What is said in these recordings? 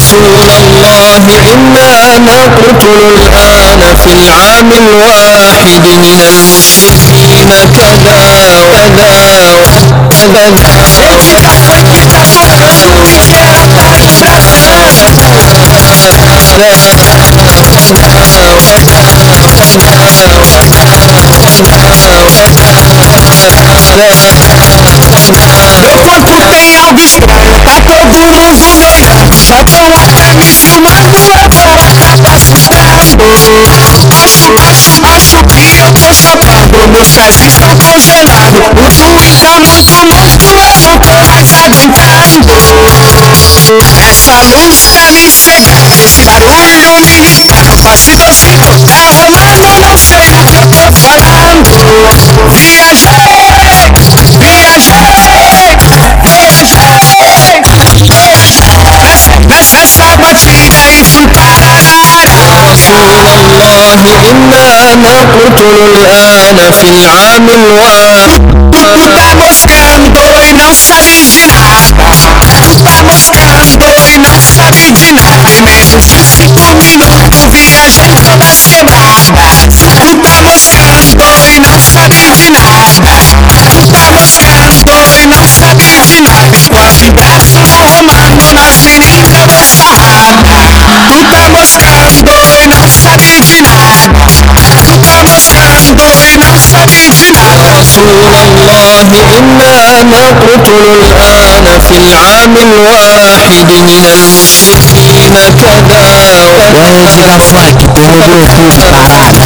رسول الله إنا نقتل الآن في العام الواحد من المشركين كذا Enquanto tem alguém tá todo mundo doido, só tão a camisa e uma rua pra acaba assustando. Acho que eu tô chapando, meus pés estão congelados. O fluir tá muito louco, eu não tô mais aguentando. Essa luz tá me cegando, esse barulho me irritando. Bastidorzinho tá rolando, eu não sei do que eu tô falando. Nessa batida e fui parar na área. رسول الله إنا نقتل الآن في العام الواحد. Tu tá moscando e não sabe de nada. Tu tá moscando e não sabe de nada. Em menos de 5 minutos viajei toda semana. Tu tá moscando e não sabe de nada. Tu tá moscando e não sabe de nada. Enquanto em braço vou romano na avenida do Sarrada. Tu tá moscando e não sabe de nada. Tu tá moscando e não sabe de nada. رسول الله إنا نقتل الآن في العام الواحد من المشركين كذا Vamos jogar funk como grupo parado.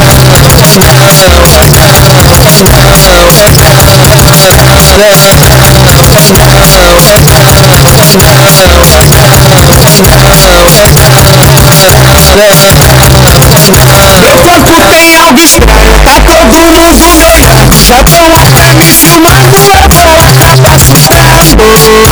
Enquanto tem alguém estranho, tá todo mundo doidão. Já tão a camisa e uma rua pra acaba assustando.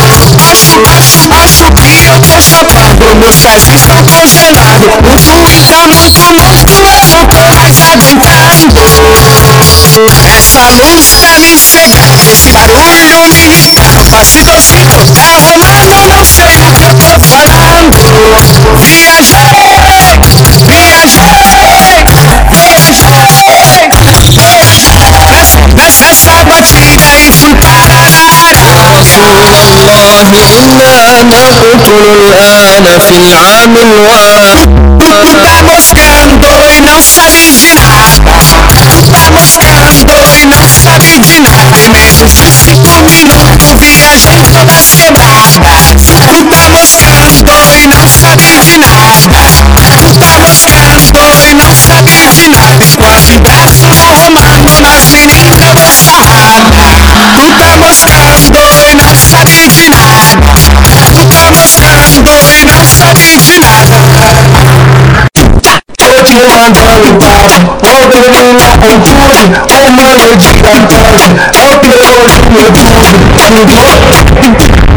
Acho que eu tô chapando, meus pés estão congelados. O fluir tá muito louco, eu não tô mais aguentando. Essa luz tá me cegando, esse barulho me irritando. Bastidorzinho tá rolando, eu não sei do que eu tô falando. Nessa batida e fui parar na área. رسول الله إنا نقتل الآن في العام الواحد. Tu tá moscando e não sabe de nada. Tu tá moscando e não sabe de nada. Em menos de 5 minutos viajei toda semana. Tu tá moscando e não sabe de nada. Tu tá moscando e não sabe de nada. Enquanto em braço vou romano na avenida do Sarrada. Tu tá moscando e não sabe de nada. Tu tá moscando e não sabe de nada. Tô te mandando bala, ô menina com tudo, ô mano de cantante, ô piolho meu tudo,